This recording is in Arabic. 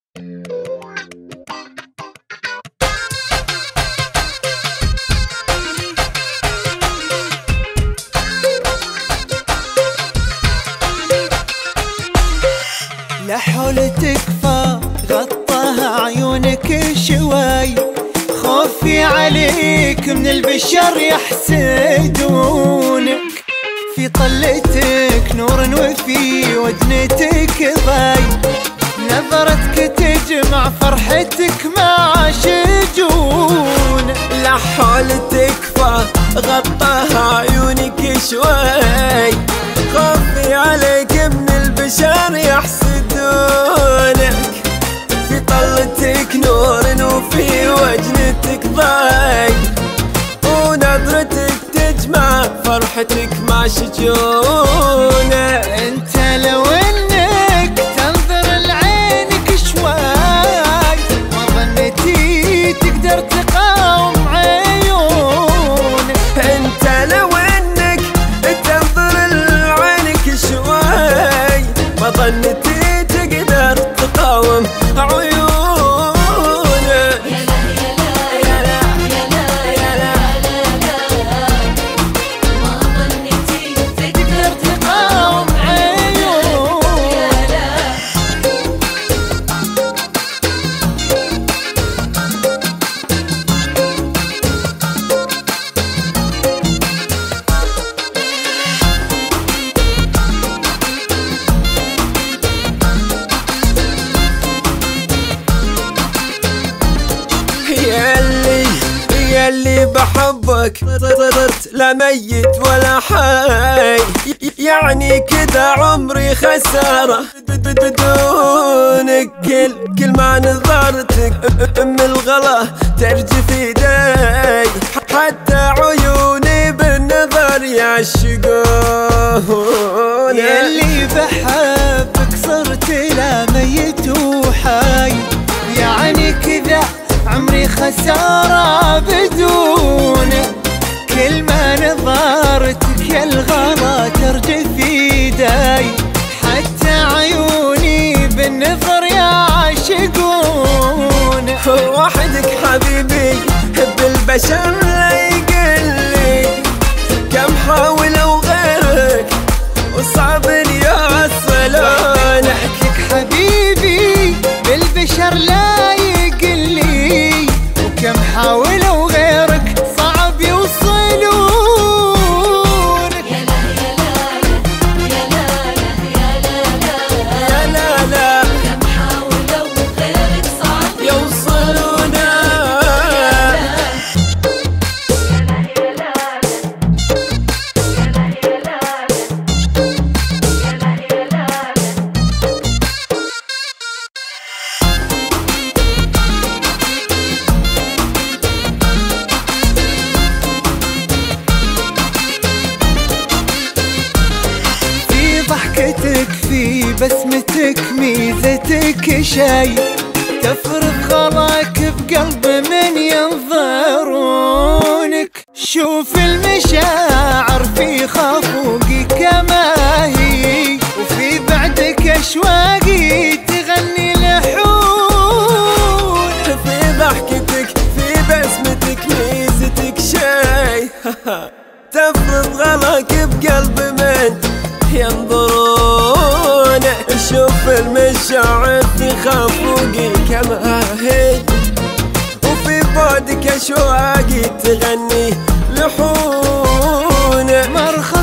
لا حول تكفى غطاها عيونك شوي، خوفي عليك من البشر يحسدونك. في طلتك نور وفي وجنتك ضي، نظرتك تجمع فرحتك مع شجون. لا حول تكفى غطاها عيونك شوي، خوفي عليك من البشر يحسدونك. في طلتك نور وفي وجنتك ضي، ونظرتك تجمع فرحتك مع شجونك. انت لو انك تنظر لعينك شوي، ما ظنيتي تقدر تقاوم عيونك. انت لو انك تنظر لعينك شوي، ما ظنيتي تقدر تقاوم عيونك. ياللي بحبك صرت لا ميت ولا حي، يعني كذا عمري خسارة بدونك. كل ما نظرتك ام الغلا ترجف ايدي، حتى عيوني بالنظر يعشقون. ياللي بحبك صرت لا ميت وحي، يعني كذا عمري خسارة بدونك. كل ما نظرتك يا الغلا ترجف ايدي، حتى عيوني بالنظر يعشقون. وحدك حبيبي بالبشر لا يقلي، كم حاولوا غيرك وصعب يوصلون. وحدك حبيبي بالبشر لا يقلي، وكم حاولوا غيرك صعب يوصلون. يا لا لا كم حاولوا غيرك صعب يوصلون. ضحكتك في بسمتك ميزتك شي، تفرض خلاك بقلب من ينظرونك. شوف المشاعر في خفوقي كما هي، وفي بعدك اشواقي تغني لحون. في ضحكتك في بسمتك ميزتك شي، تفرض غلاك بقلب من ينظرون. شوف المشاعر في خفوقي كما هي، وفي بعدك اشواقي تغني لحون.